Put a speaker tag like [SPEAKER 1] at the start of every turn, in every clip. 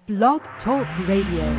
[SPEAKER 1] Blog Talk Radio.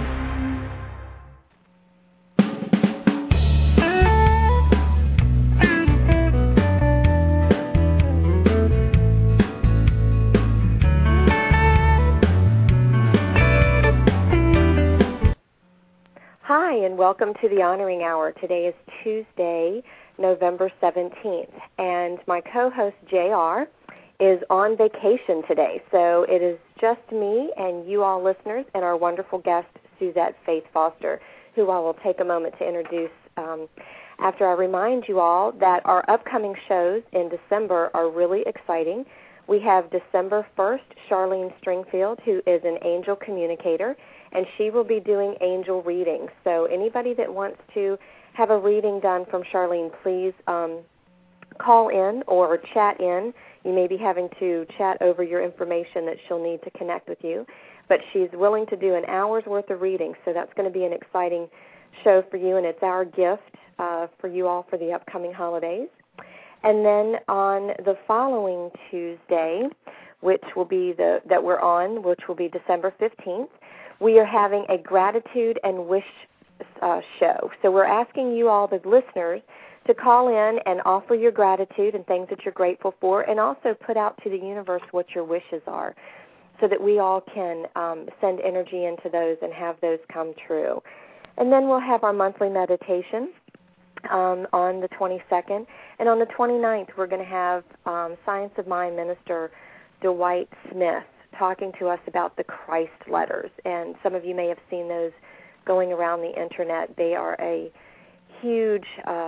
[SPEAKER 2] Hi, and welcome to the Honoring Hour. Today is Tuesday, November 17th, and my co-host, JR, is on vacation today. So it is just me and you all listeners and our wonderful guest, Suzette Faith Foster, who I will take a moment to introduce after I remind you all that our upcoming shows in December are really exciting. We have December 1st, Charlene Stringfield, who is an angel communicator, and she will be doing angel readings. So anybody that wants to have a reading done from Charlene, please call in or chat in. You may be having to chat over your information that she'll need to connect with you. But she's willing to do an hour's worth of reading, so that's going to be an exciting show for you, and it's our gift for you all for the upcoming holidays. And then on the following Tuesday, which will be that we're on, which will be December 15th, we are having a gratitude and wish show. So we're asking you all, the listeners, to call in and offer your gratitude and things that you're grateful for, and also put out to the universe what your wishes are, so that we all can send energy into those and have those come true. And then we'll have our monthly meditation on the 22nd. And on the 29th, we're going to have Science of Mind Minister Dwight Smith talking to us about the Christ letters. And some of you may have seen those going around the Internet. They are a huge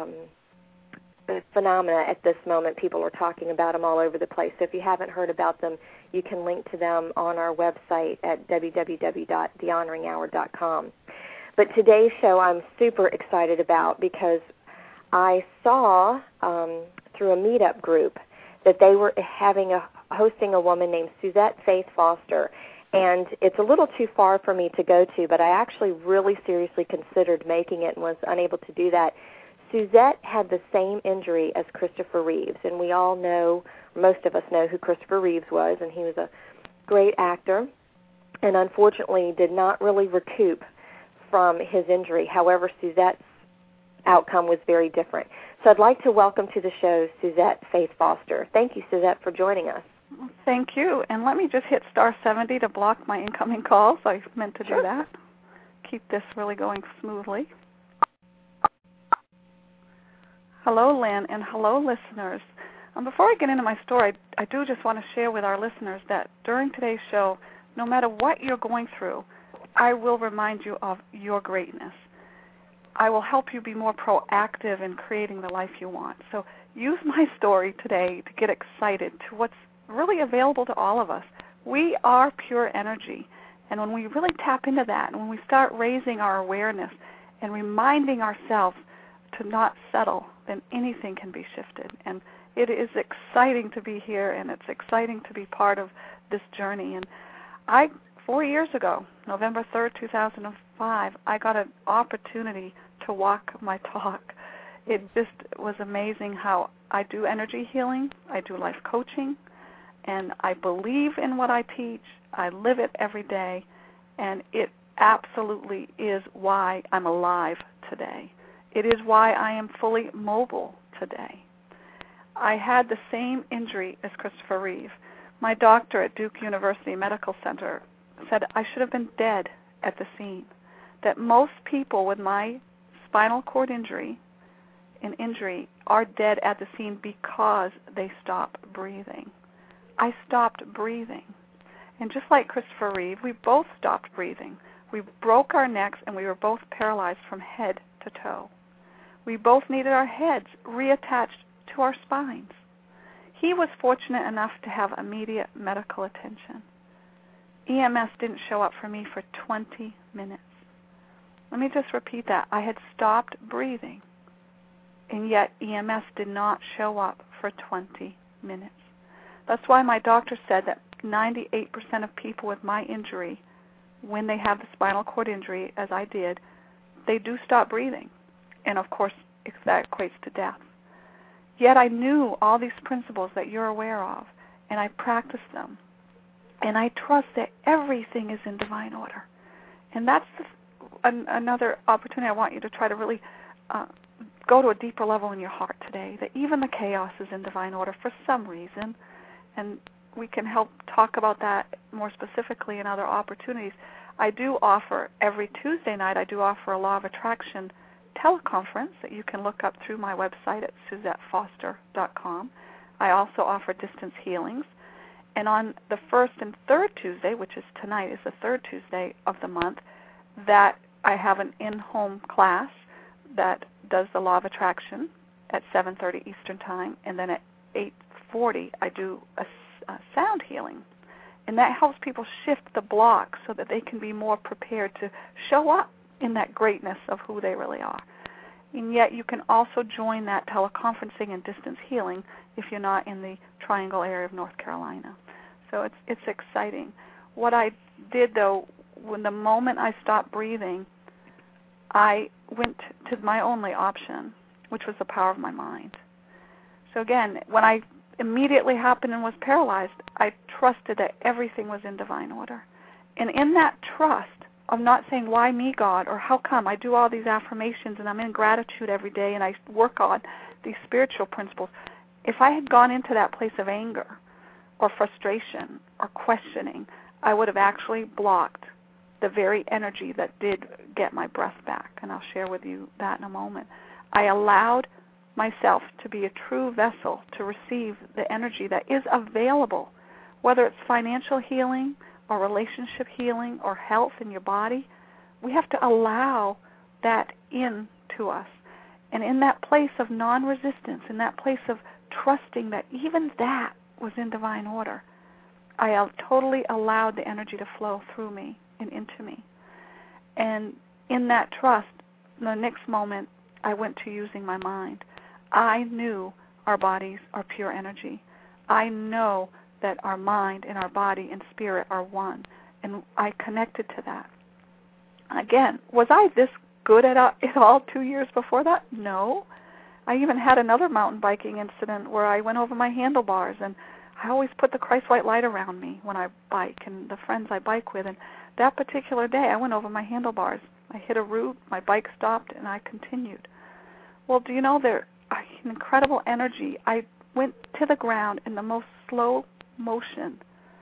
[SPEAKER 2] phenomena at this moment. People are talking about them all over the place. So if you haven't heard about them, you can link to them on our website at www.thehonoringhour.com. But today's show I'm super excited about because I saw through a meetup group that they were hosting a woman named Suzette Faith Foster. And it's a little too far for me to go to, but I actually really seriously considered making it and was unable to do that. Suzette had the same injury as Christopher Reeves, and we all know, most of us know who Christopher Reeves was, and he was a great actor and unfortunately did not really recoup from his injury. However, Suzette's outcome was very different. So I'd like to welcome to the show Suzette Faith Foster. Thank you, Suzette, for joining us.
[SPEAKER 3] Thank you. And let me just hit star 70 to block my incoming calls. I meant to do that. Keep this really going smoothly. Hello, Lynn, and hello, listeners. Before I get into my story, I do just want to share with our listeners that during today's show, no matter what you're going through, I will remind you of your greatness. I will help you be more proactive in creating the life you want. So use my story today to get excited to what's really available to all of us. We are pure energy, and when we really tap into that, and when we start raising our awareness and reminding ourselves to not settle, then anything can be shifted. And it is exciting to be here, and it's exciting to be part of this journey. And 4 years ago, November 3rd, 2005, I got an opportunity to walk my talk. It just was amazing how I do energy healing, I do life coaching, and I believe in what I teach. I live it every day, and it absolutely is why I'm alive today. It is why I am fully mobile today. I had the same injury as Christopher Reeve. My doctor at Duke University Medical Center said I should have been dead at the scene, that most people with my spinal cord injury are dead at the scene because they stop breathing. I stopped breathing. And just like Christopher Reeve, we both stopped breathing. We broke our necks, and we were both paralyzed from head to toe. We both needed our heads reattached to our spines. He was fortunate enough to have immediate medical attention. EMS didn't show up for me for 20 minutes. Let me just repeat that. I had stopped breathing, and yet EMS did not show up for 20 minutes. That's why my doctor said that 98% of people with my injury, when they have the spinal cord injury, as I did, they do stop breathing. And, of course, that equates to death. Yet I knew all these principles that you're aware of, and I practiced them. And I trust that everything is in divine order. And that's another opportunity I want you to try to really go to a deeper level in your heart today, that even the chaos is in divine order for some reason. And we can help talk about that more specifically in other opportunities. I do offer, every Tuesday night, I do offer a Law of Attraction teleconference that you can look up through my website at SuzetteFoster.com. I also offer distance healings. And on the first and third Tuesday, which is tonight, is the third Tuesday of the month, that I have an in-home class that does the Law of Attraction at 7:30 Eastern Time, and then at 8:40 I do a sound healing. And that helps people shift the blocks so that they can be more prepared to show up in that greatness of who they really are. And yet you can also join that teleconferencing and distance healing if you're not in the Triangle area of North Carolina. So it's exciting. What I did, though, when the moment I stopped breathing, I went to my only option, which was the power of my mind. So again, when I immediately happened and was paralyzed, I trusted that everything was in divine order. And in that trust of not saying, why me, God, or how come? I do all these affirmations and I'm in gratitude every day and I work on these spiritual principles. If I had gone into that place of anger or frustration or questioning, I would have actually blocked the very energy that did get my breath back. And I'll share with you that in a moment. I allowed myself to be a true vessel to receive the energy that is available, whether it's financial healing or relationship healing or health in your body. We have to allow that in to us. And in that place of non-resistance, in that place of trusting that even that was in divine order, I totally allowed the energy to flow through me and into me. And in that trust, the next moment, I went to using my mind. I knew our bodies are pure energy. I know that our mind and our body and spirit are one, and I connected to that. Again, was I this good at it all 2 years before that? No. I even had another mountain biking incident where I went over my handlebars, and I always put the Christ white light around me when I bike and the friends I bike with, and that particular day I went over my handlebars. I hit a root, my bike stopped, and I continued. Well, do you know there's an incredible energy? I went to the ground in the most slow motion.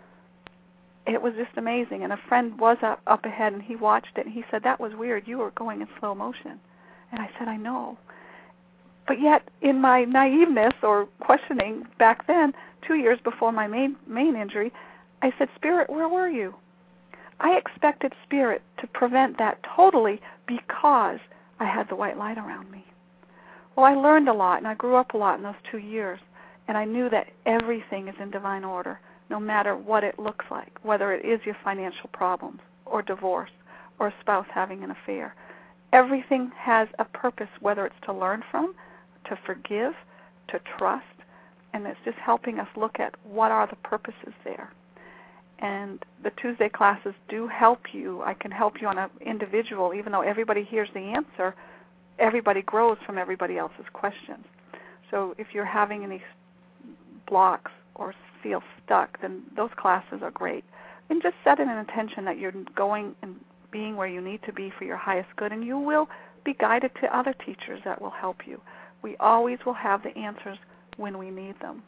[SPEAKER 3] It was just amazing. And a friend was up ahead, and he watched it, and he said, that was weird. You were going in slow motion. And I said, I know. But yet, in my naiveness or questioning back then, 2 years before my main injury, I said, Spirit, where were you? I expected Spirit to prevent that totally because I had the white light around me. Well, I learned a lot, and I grew up a lot in those 2 years, and I knew that everything is in divine order, no matter what it looks like, whether it is your financial problems or divorce or a spouse having an affair. Everything has a purpose, whether it's to learn from, to forgive, to trust, and it's just helping us look at what are the purposes there. And the Tuesday classes do help you. I can help you on an individual, even though everybody hears the answer. Everybody grows from everybody else's questions. So if you're having any blocks or feel stuck, then those classes are great. And just set an intention that you're going and being where you need to be for your highest good, and you will be guided to other teachers that will help you. We always will have the answers when we need them.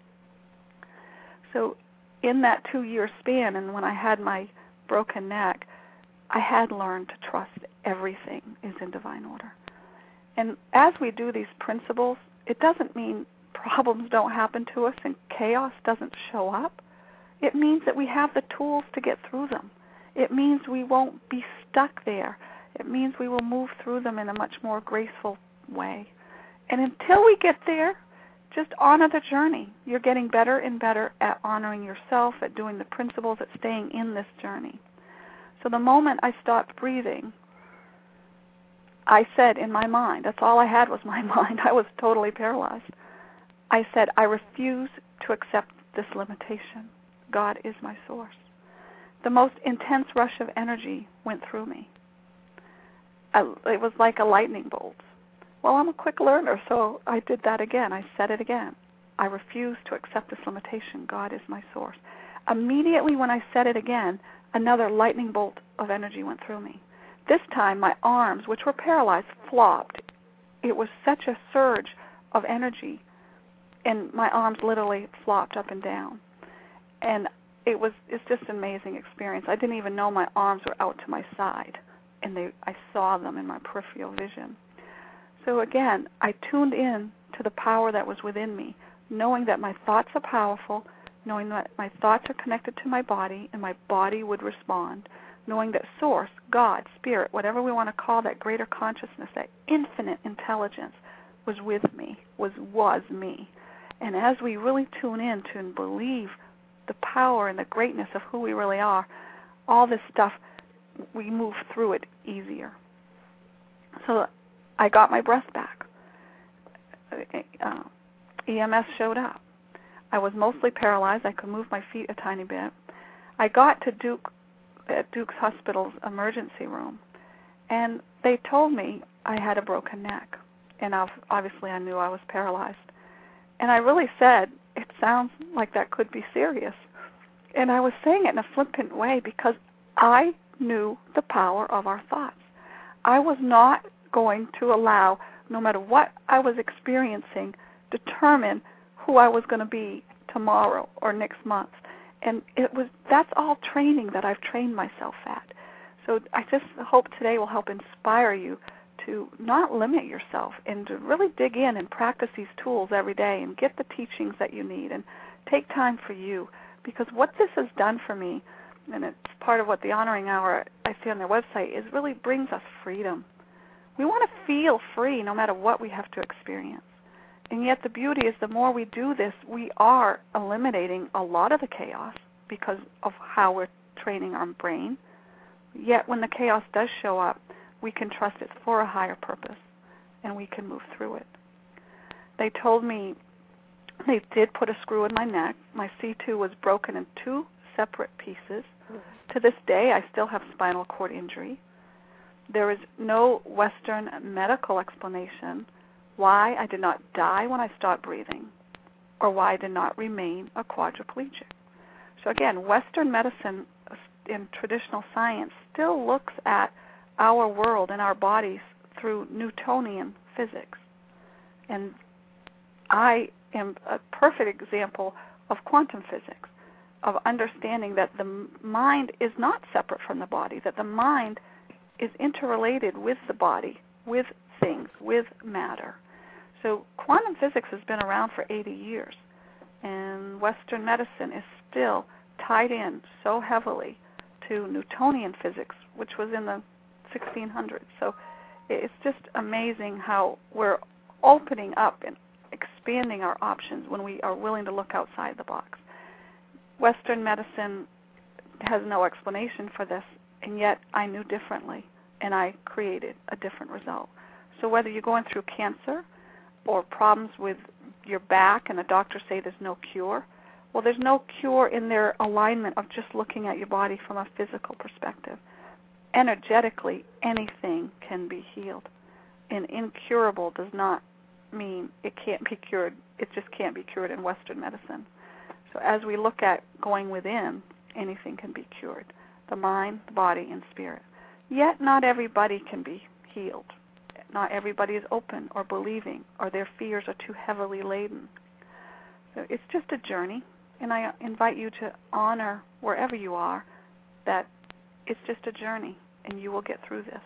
[SPEAKER 3] So in that 2-year span, and when I had my broken neck, I had learned to trust everything is in divine order. And as we do these principles, it doesn't mean problems don't happen to us and chaos doesn't show up. It means that we have the tools to get through them. It means we won't be stuck there. It means we will move through them in a much more graceful way. And until we get there, just honor the journey. You're getting better and better at honoring yourself, at doing the principles, at staying in this journey. So the moment I stopped breathing, I said in my mind, that's all I had was my mind. I was totally paralyzed. I said, I refuse to accept this limitation. God is my source. The most intense rush of energy went through me. It was like a lightning bolt. Well, I'm a quick learner, so I did that again. I said it again. I refuse to accept this limitation. God is my source. Immediately when I said it again, another lightning bolt of energy went through me. This time my arms, which were paralyzed, flopped. It was such a surge of energy, and my arms literally flopped up and down. And it's just an amazing experience. I didn't even know my arms were out to my side, and I saw them in my peripheral vision. So again, I tuned in to the power that was within me, knowing that my thoughts are powerful, knowing that my thoughts are connected to my body and my body would respond, knowing that Source, God, Spirit, whatever we want to call that greater consciousness, that infinite intelligence was with me, was me. And as we really tune in to and believe the power and the greatness of who we really are, all this stuff, we move through it easier. So I got my breath back. EMS showed up. I was mostly paralyzed. I could move my feet a tiny bit. I got to Duke's Hospital's emergency room, and they told me I had a broken neck, and obviously I knew I was paralyzed. And I really said, it sounds like that could be serious. And I was saying it in a flippant way because I knew the power of our thoughts. I was not going to allow, no matter what I was experiencing, determine who I was going to be tomorrow or next month. And that's all training that I've trained myself at. So I just hope today will help inspire you to not limit yourself and to really dig in and practice these tools every day and get the teachings that you need and take time for you. Because what this has done for me, and it's part of what the Honoring Hour I see on their website, is really brings us freedom. We want to feel free no matter what we have to experience. And yet the beauty is the more we do this, we are eliminating a lot of the chaos because of how we're training our brain. Yet when the chaos does show up, we can trust it's for a higher purpose, and we can move through it. They told me they did put a screw in my neck. My C2 was broken in 2 separate pieces. To this day, I still have spinal cord injury. There is no Western medical explanation why I did not die when I stopped breathing or why I did not remain a quadriplegic. So again, Western medicine in traditional science still looks at our world and our bodies through Newtonian physics. And I am a perfect example of quantum physics, of understanding that the mind is not separate from the body, that the mind is interrelated with the body, with things, with matter. So quantum physics has been around for 80 years, and Western medicine is still tied in so heavily to Newtonian physics, which was in the 1600s. So it's just amazing how we're opening up and expanding our options when we are willing to look outside the box. Western medicine has no explanation for this, and yet I knew differently, and I created a different result. So whether you're going through cancer or problems with your back and the doctors say there's no cure, well, there's no cure in their alignment of just looking at your body from a physical perspective. Energetically, anything can be healed. And incurable does not mean it can't be cured. It just can't be cured in Western medicine. So as we look at going within, anything can be cured. The mind, the body, and spirit. Yet not everybody can be healed. Not everybody is open or believing, or their fears are too heavily laden. So it's just a journey, and I invite you to honor wherever you are that it's just a journey, and you will get through this.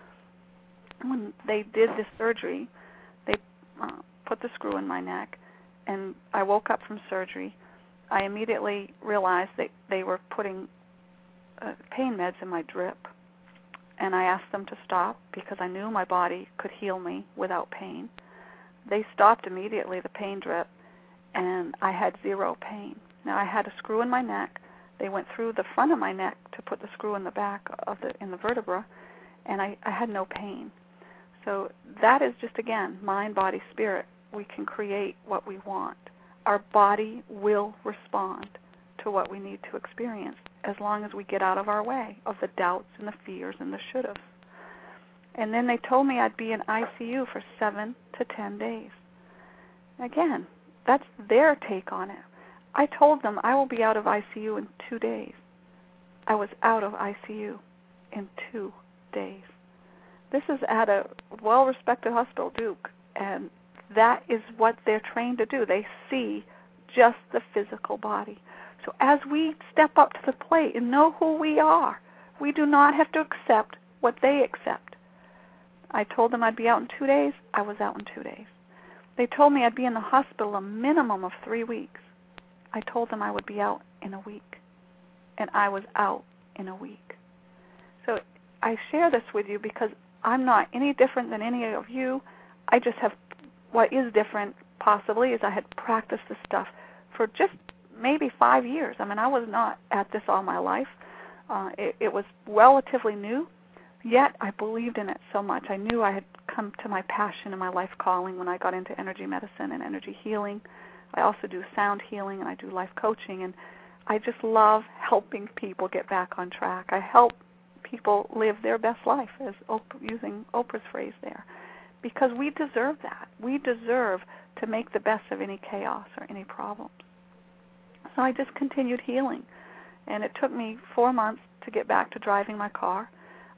[SPEAKER 3] When they did this surgery, they put the screw in my neck, and I woke up from surgery. I immediately realized that they were putting pain meds in my drip, and I asked them to stop because I knew my body could heal me without pain. They stopped immediately, the pain drip, and I had 0 pain. Now I had a screw in my neck. They went through the front of my neck to put the screw in the back of in the vertebra, and I had no pain. So that is just, again, mind, body, spirit. We can create what we want. Our body will respond to what we need to experience as long as we get out of our way of the doubts and the fears and the should-haves. And then they told me I'd be in ICU for 7 to 10 days. Again, that's their take on it. I told them I will be out of ICU in 2 days. I was out of ICU in 2 days. This is at a well-respected hospital, Duke, and that is what they're trained to do. They see just the physical body. So as we step up to the plate and know who we are, we do not have to accept what they accept. I told them I'd be out in 2 days. I was out in 2 days. They told me I'd be in the hospital a minimum of 3 weeks. I told them I would be out in a week, and I was out in a week. So I share this with you because I'm not any different than any of you. I just have, what is different possibly is I had practiced this stuff for just maybe 5 years. I mean, I was not at this all my life. It was relatively new, yet I believed in it so much. I knew I had come to my passion and my life calling when I got into energy medicine and energy healing. I also do sound healing and I do life coaching, and I just love helping people get back on track. I help people live their best life, as using Oprah's phrase there, because we deserve that. We deserve to make the best of any chaos or any problems. So I just continued healing, and it took me 4 months to get back to driving my car.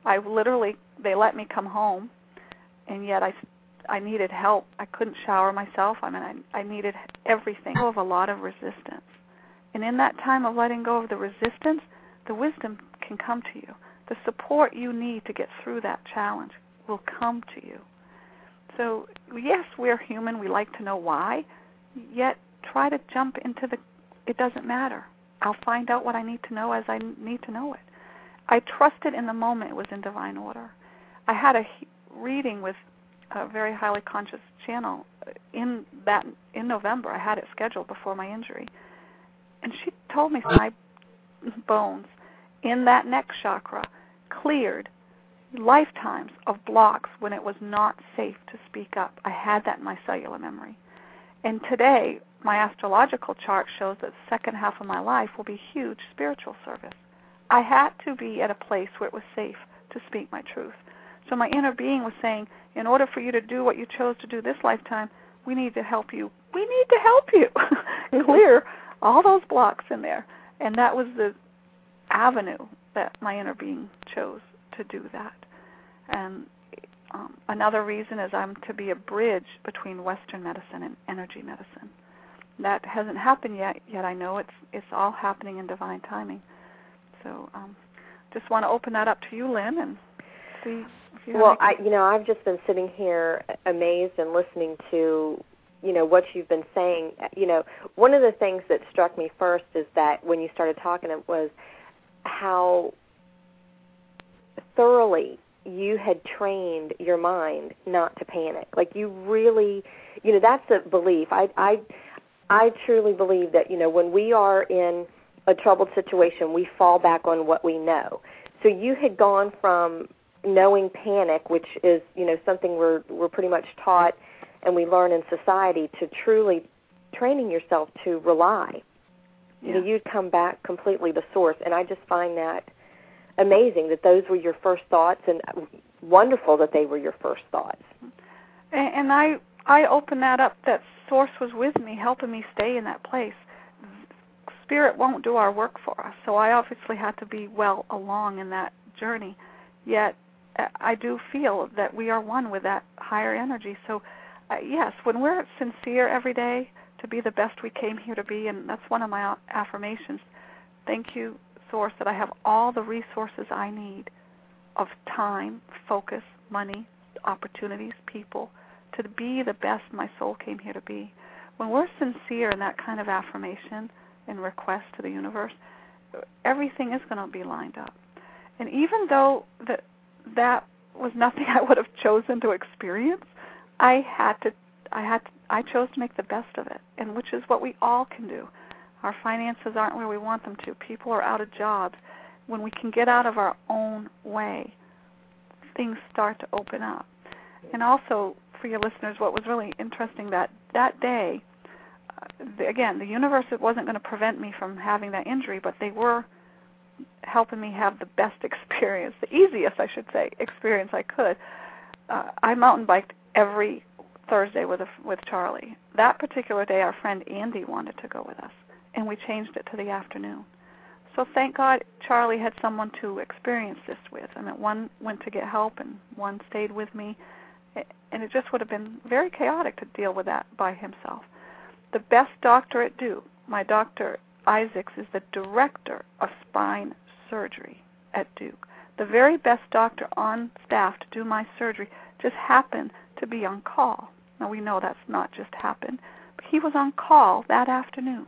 [SPEAKER 3] They let me come home, and yet I needed help. I couldn't shower myself. I mean, I needed everything. Of a lot of resistance. And in that time of letting go of the resistance, the wisdom can come to you. The support you need to get through that challenge will come to you. So, yes, we're human. We like to know why. Yet try to jump into it doesn't matter. I'll find out what I need to know as I need to know it. I trusted in the moment it was in divine order. I had a reading with a very highly conscious channel in November. I had it scheduled before my injury. And she told me my bones in that neck chakra cleared lifetimes of blocks when it was not safe to speak up. I had that in my cellular memory. And today, my astrological chart shows that the second half of my life will be huge spiritual service. I had to be at a place where it was safe to speak my truth. So my inner being was saying, in order for you to do what you chose to do this lifetime, we need to help you. We need to help you clear all those blocks in there. And that was the avenue that my inner being chose to do that. And another reason is I'm to be a bridge between Western medicine and energy medicine. That hasn't happened yet I know it's all happening in divine timing. So just want to open that up to you, Lynn, and see if you have
[SPEAKER 2] I've just been sitting here amazed and listening to, what you've been saying. One of the things that struck me first is that when you started talking, it was how thoroughly you had trained your mind not to panic. Like you really, that's a belief. I truly believe that, when we are in a troubled situation, we fall back on what we know. So you had gone from knowing panic, which is, something we're pretty much taught and we learn in society, to truly training yourself to rely.
[SPEAKER 3] Yeah.
[SPEAKER 2] You'd come back completely to source, and I just find that amazing that those were your first thoughts, and wonderful that they were your first thoughts.
[SPEAKER 3] And I opened that up, that source was with me, helping me stay in that place. Spirit won't do our work for us, so I obviously had to be well along in that journey. Yet I do feel that we are one with that higher energy. So, yes, when we're sincere every day to be the best we came here to be, and that's one of my affirmations, thank you, Source, that I have all the resources I need of time, focus, money, opportunities, people, to be the best my soul came here to be. When we're sincere in that kind of affirmation and request to the universe, everything is going to be lined up. And even though that was nothing I would have chosen to experience, I chose to make the best of it, and which is what we all can do. Our finances aren't where we want them to. People are out of jobs. When we can get out of our own way, things start to open up. And also, for your listeners, what was really interesting that day, again, the universe wasn't going to prevent me from having that injury, but they were helping me have the best experience, the easiest, I should say, experience I could. I mountain biked every Thursday with Charlie. That particular day, our friend Andy wanted to go with us. and we changed it to the afternoon. So thank God Charlie had someone to experience this with. I mean, one went to get help and one stayed with me, and it just would have been very chaotic to deal with that by himself. The best doctor at Duke, my Dr. Isaacs, is the director of spine surgery at Duke. The very best doctor on staff to do my surgery just happened to be on call. Now, we know that's not just happened, but he was on call that afternoon.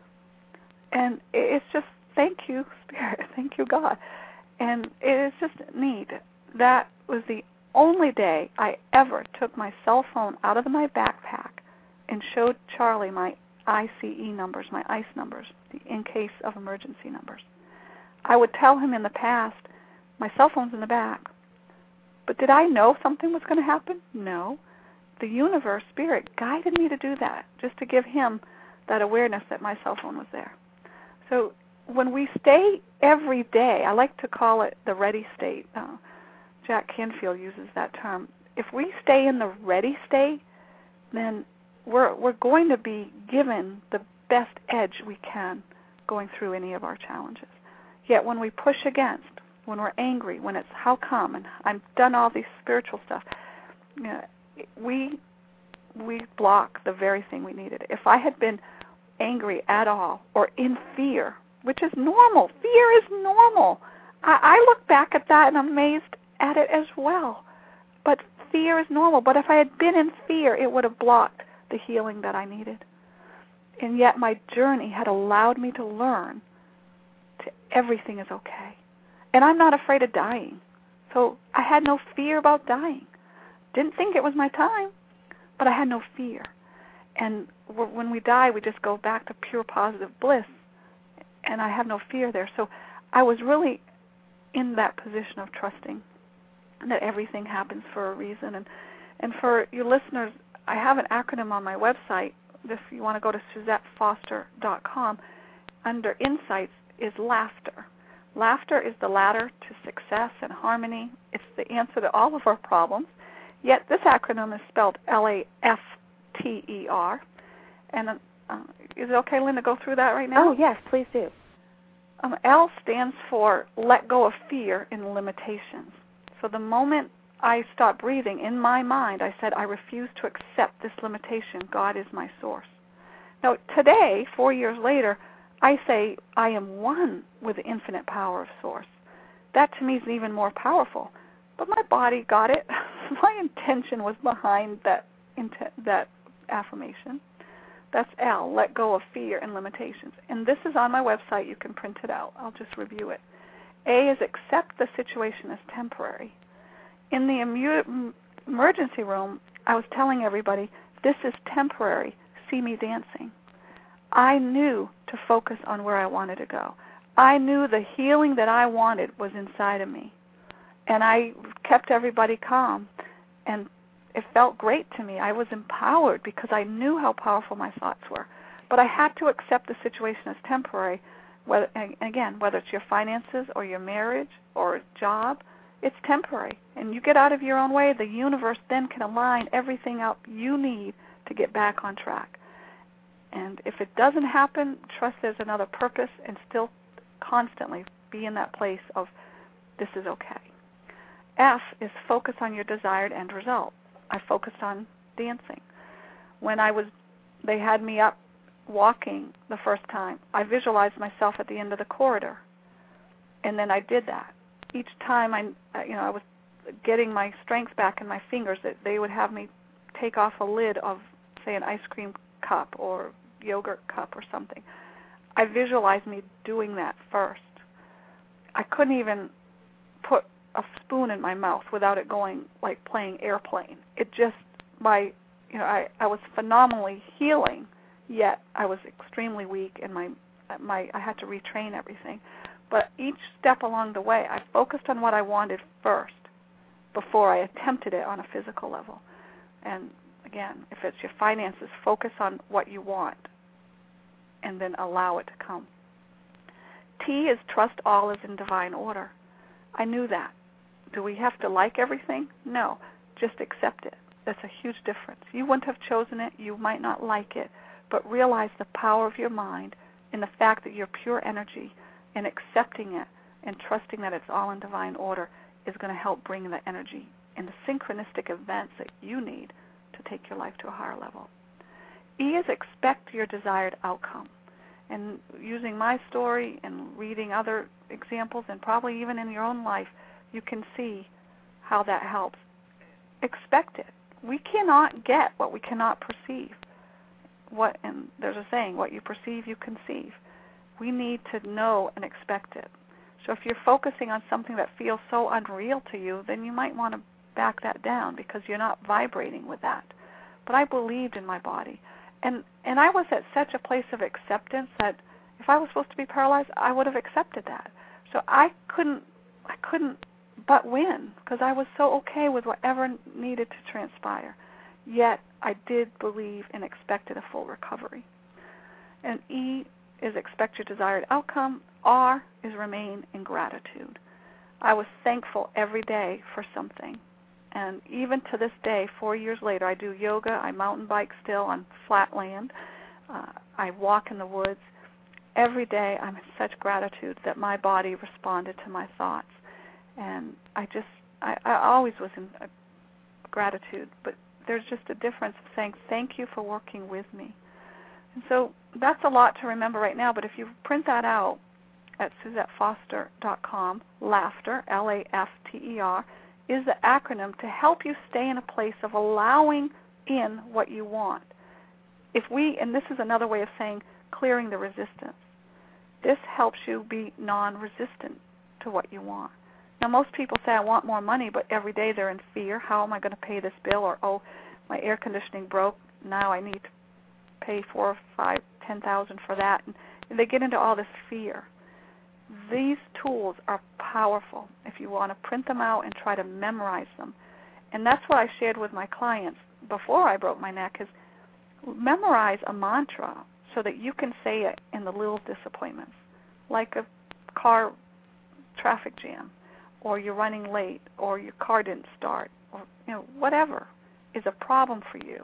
[SPEAKER 3] And it's just, thank you, Spirit, thank you, God. And it is just neat. That was the only day I ever took my cell phone out of my backpack and showed Charlie my ICE numbers, my ICE numbers, the in case of emergency numbers. I would tell him in the past, my cell phone's in the back. But did I know something was going to happen? No. The universe, Spirit, guided me to do that, just to give him that awareness that my cell phone was there. So when we stay every day, I like to call it the ready state. Jack Canfield uses that term. If we stay in the ready state, then we're going to be given the best edge we can going through any of our challenges. Yet when we push against, when we're angry, when it's how come, and I've done all these spiritual stuff, you know, we block the very thing we needed. If I had been angry at all or in fear, which is normal, fear is normal. I look back at that and I'm amazed at it as well. But fear is normal. But if I had been in fear, it would have blocked the healing that I needed. And yet my journey had allowed me to learn that everything is okay. And I'm not afraid of dying. So I had no fear about dying. Didn't think it was my time, but I had no fear. And when we die, we just go back to pure positive bliss. And I have no fear there. So I was really in that position of trusting that everything happens for a reason. And for you listeners, I have an acronym on my website. If you want to go to SuzetteFoster.com, under Insights is laughter. Laughter is the ladder to success and harmony. It's the answer to all of our problems. Yet this acronym is spelled LAFTER. And is it okay, Lynn, to go through that right now?
[SPEAKER 2] Oh, yes, please do.
[SPEAKER 3] L stands for let go of fear and limitations. So the moment I stopped breathing, in my mind, I said, I refuse to accept this limitation. God is my source. Now, today, 4 years later, I say I am one with the infinite power of Source. That, to me, is even more powerful. But my body got it. My intention was behind that affirmation. That's L, let go of fear and limitations. And this is on my website. You can print it out. I'll just review it. A is accept the situation as temporary. In the emergency room, I was telling everybody, this is temporary. See me dancing. I knew to focus on where I wanted to go. I knew the healing that I wanted was inside of me. And I kept everybody calm. And it felt great to me. I was empowered because I knew how powerful my thoughts were. But I had to accept the situation as temporary. Whether it's your finances or your marriage or a job, it's temporary. And you get out of your own way, the universe then can align everything up you need to get back on track. And if it doesn't happen, trust there's another purpose and still constantly be in that place of this is okay. F is focus on your desired end result. I focused on dancing. When they had me up walking the first time, I visualized myself at the end of the corridor. And then I did that. Each time I was getting my strength back in my fingers, that they would have me take off a lid of, say, an ice cream cup or yogurt cup or something. I visualized me doing that first. I couldn't even put a spoon in my mouth without it going like playing airplane. It just, I was phenomenally healing, yet I was extremely weak and I had to retrain everything. But each step along the way, I focused on what I wanted first before I attempted it on a physical level. And again, if it's your finances, focus on what you want and then allow it to come. T is trust all is in divine order. I knew that. Do we have to like everything? No, just accept it. That's a huge difference. You wouldn't have chosen it. You might not like it, but realize the power of your mind in the fact that you're pure energy, and accepting it and trusting that it's all in divine order is going to help bring the energy and the synchronistic events that you need to take your life to a higher level. E is expect your desired outcome. And using my story and reading other examples, and probably even in your own life, you can see how that helps. Expect it. We cannot get what we cannot perceive. And there's a saying, what you perceive, you conceive. We need to know and expect it. So if you're focusing on something that feels so unreal to you, then you might want to back that down because you're not vibrating with that. But I believed in my body. And I was at such a place of acceptance that if I was supposed to be paralyzed, I would have accepted that. So I couldn't but win because I was so okay with whatever needed to transpire. Yet I did believe and expected a full recovery. And E is expect your desired outcome. R is remain in gratitude. I was thankful every day for something. And even to this day, 4 years later, I do yoga, I mountain bike still on flat land, I walk in the woods. Every day I'm in such gratitude that my body responded to my thoughts. And I always was in gratitude, but there's just a difference of saying thank you for working with me. And so that's a lot to remember right now, but if you print that out at SuzetteFoster.com, LAFTER, L-A-F-T-E-R, is the acronym to help you stay in a place of allowing in what you want. And this is another way of saying clearing the resistance. This helps you be non-resistant to what you want. Now, most people say, I want more money, but every day they're in fear. How am I going to pay this bill? Or, oh, my air conditioning broke. Now I need to pay $4,000, $5,000, $10,000 for that. And they get into all this fear. These tools are powerful if you want to print them out and try to memorize them. And that's what I shared with my clients before I broke my neck is memorize a mantra so that you can say it in the little disappointments, like a car traffic jam, or you're running late, or your car didn't start, or whatever is a problem for you.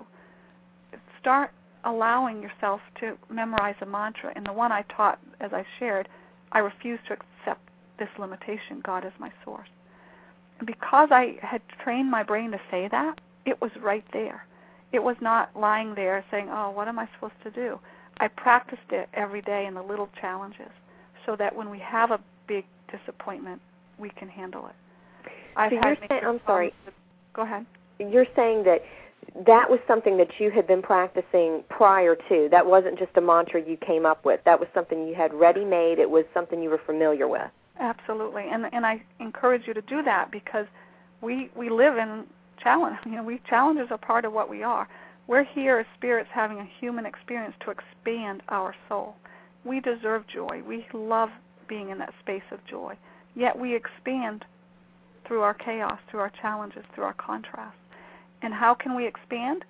[SPEAKER 3] Start allowing yourself to memorize a mantra. And the one I taught, as I shared, I refuse to accept this limitation, God is my source. And because I had trained my brain to say that, it was right there. It was not lying there saying, oh, what am I supposed to do? I practiced it every day in the little challenges so that when we have a big disappointment, we can handle it.
[SPEAKER 2] I'm sorry.
[SPEAKER 3] Go ahead.
[SPEAKER 2] You're saying that was something that you had been practicing prior to. That wasn't just a mantra you came up with. That was something you had ready-made. It was something you were familiar with.
[SPEAKER 3] Absolutely. And I encourage you to do that because we live in challenge. Challenges are part of what we are. We're here as spirits having a human experience to expand our soul. We deserve joy. We love being in that space of joy. Yet we expand through our chaos, through our challenges, through our contrasts. And how can we expand?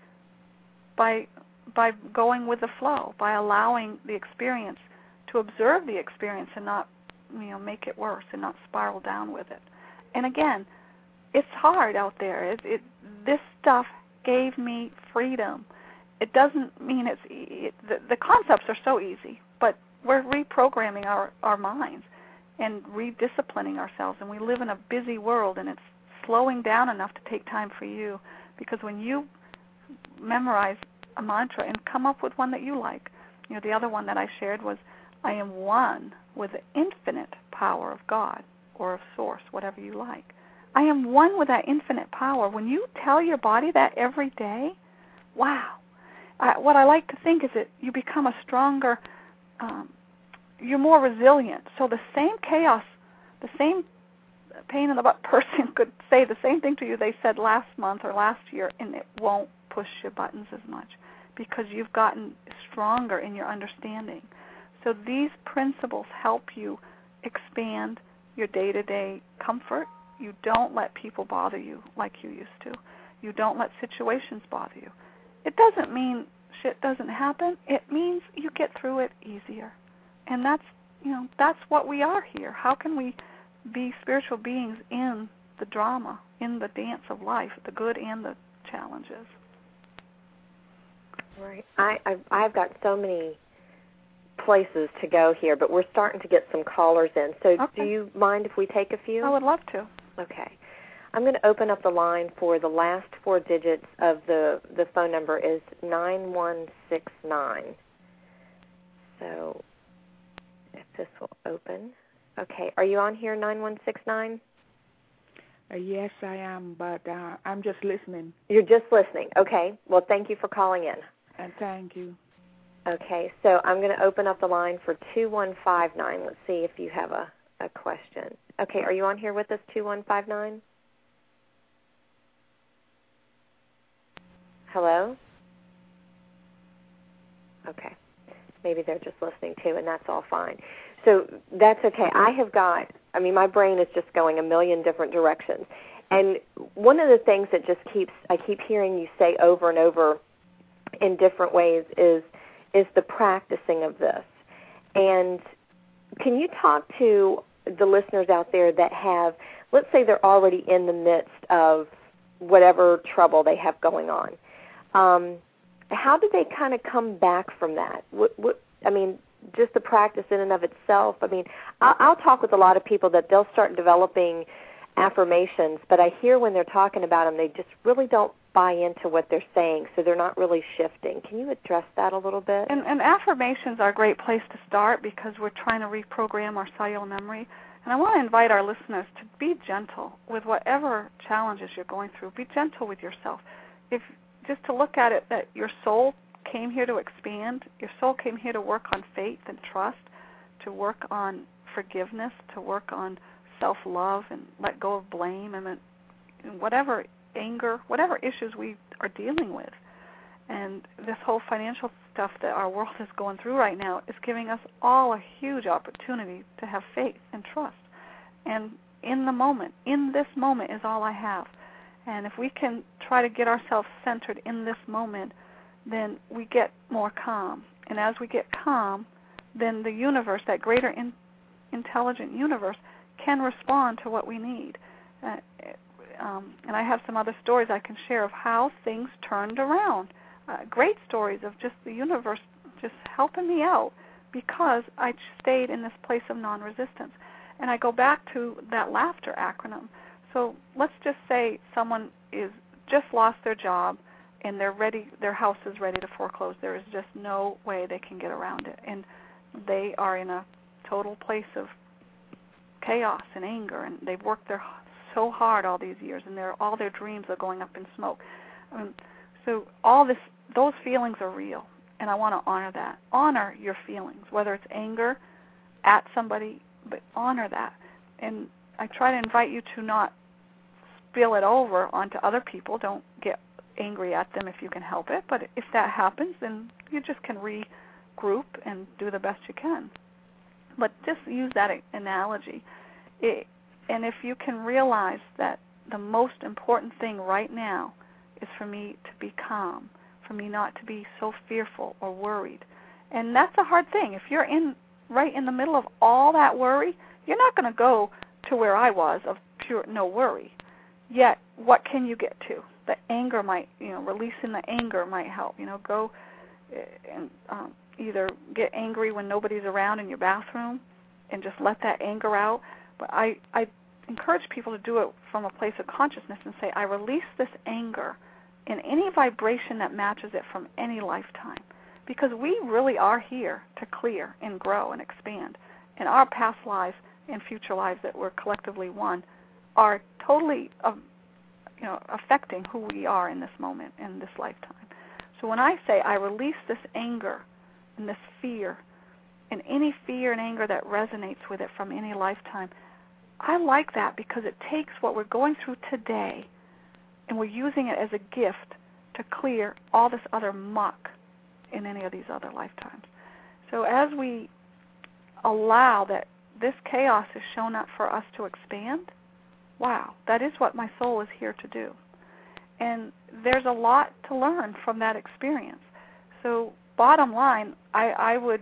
[SPEAKER 3] By going with the flow, by allowing the experience to observe the experience and not, make it worse and not spiral down with it. And again, it's hard out there. This stuff gave me freedom. It doesn't mean the concepts are so easy, but we're reprogramming our minds and redisciplining ourselves. And we live in a busy world, and it's slowing down enough to take time for you. Because when you memorize a mantra and come up with one that you like, the other one that I shared was, I am one with the infinite power of God or of Source, whatever you like. I am one with that infinite power. When you tell your body that every day, wow. What I like to think is that you become a stronger, you're more resilient. So the same chaos, the same pain in the butt person could say the same thing to you they said last month or last year, and it won't push your buttons as much because you've gotten stronger in your understanding. So these principles help you expand your day-to-day comfort. You don't let people bother you like you used to. You don't let situations bother you. It doesn't mean shit doesn't happen. It means you get through it easier. And that's what we are here. How can we be spiritual beings in the drama, in the dance of life, the good and the challenges?
[SPEAKER 2] Right. I've got so many places to go here, but we're starting to get some callers in. So
[SPEAKER 3] Okay.
[SPEAKER 2] Do you mind if we take a few?
[SPEAKER 3] I would love to.
[SPEAKER 2] Okay. I'm going to open up the line for the last 4 digits of the phone number is 9169. So if this will open. Okay. Are you on here, 9169?
[SPEAKER 4] Yes, I am, but I'm just listening.
[SPEAKER 2] You're just listening. Okay. Well, thank you for calling in.
[SPEAKER 4] And thank you.
[SPEAKER 2] Okay. So I'm going to open up the line for 2159. Let's see if you have a question. Okay. Are you on here with us, 2159? Hello? Okay. Maybe they're just listening too, and that's all fine. So that's okay. My brain is just going a million different directions. And one of the things that I keep hearing you say over and over in different ways is the practicing of this. And can you talk to the listeners out there that have, let's say they're already in the midst of whatever trouble they have going on? How do they kind of come back from that? Just the practice in and of itself. I'll talk with a lot of people that they'll start developing affirmations, but I hear when they're talking about them, they just really don't buy into what they're saying, so they're not really shifting. Can you address that a little bit?
[SPEAKER 3] And affirmations are a great place to start because we're trying to reprogram our cellular memory. And I want to invite our listeners to be gentle with whatever challenges you're going through. Be gentle with yourself. Just to look at it that your soul came here to expand. Your soul came here to work on faith and trust, to work on forgiveness, to work on self-love and let go of blame and whatever anger, whatever issues we are dealing with. And this whole financial stuff that our world is going through right now is giving us all a huge opportunity to have faith and trust. And in this moment is all I have. And if we can try to get ourselves centered in this moment, then we get more calm. And as we get calm, then the universe, that greater intelligent universe, can respond to what we need. And I have some other stories I can share of how things turned around. Great stories of just the universe just helping me out because I stayed in this place of non-resistance. And I go back to that laughter acronym. So let's just say someone is just lost their job and their house is ready to foreclose. There is just no way they can get around it. And they are in a total place of chaos and anger, and they've worked so hard all these years, and all their dreams are going up in smoke. So those feelings are real, and I want to honor that. Honor your feelings, whether it's anger at somebody, but honor that. And I try to invite you to not spill it over onto other people. Don't get angry at them if you can help it. But if that happens, then you just can regroup and do the best you can. But just use that analogy. And if you can realize that the most important thing right now is for me to be calm, for me not to be so fearful or worried. And that's a hard thing. If you're right in the middle of all that worry, you're not going to go to where I was of pure no worry. Yet, what can you get to? The anger might, releasing the anger might help. Go and either get angry when nobody's around in your bathroom and just let that anger out. But I encourage people to do it from a place of consciousness and say, I release this anger in any vibration that matches it from any lifetime. Because we really are here to clear and grow and expand. And our past lives and future lives that we're collectively one are totally affecting who we are in this moment, in this lifetime. So when I say I release this anger and this fear, and any fear and anger that resonates with it from any lifetime, I like that because it takes what we're going through today and we're using it as a gift to clear all this other muck in any of these other lifetimes. So as we allow that this chaos is shown up for us to expand, wow, that is what my soul is here to do. And there's a lot to learn from that experience. So bottom line, I would,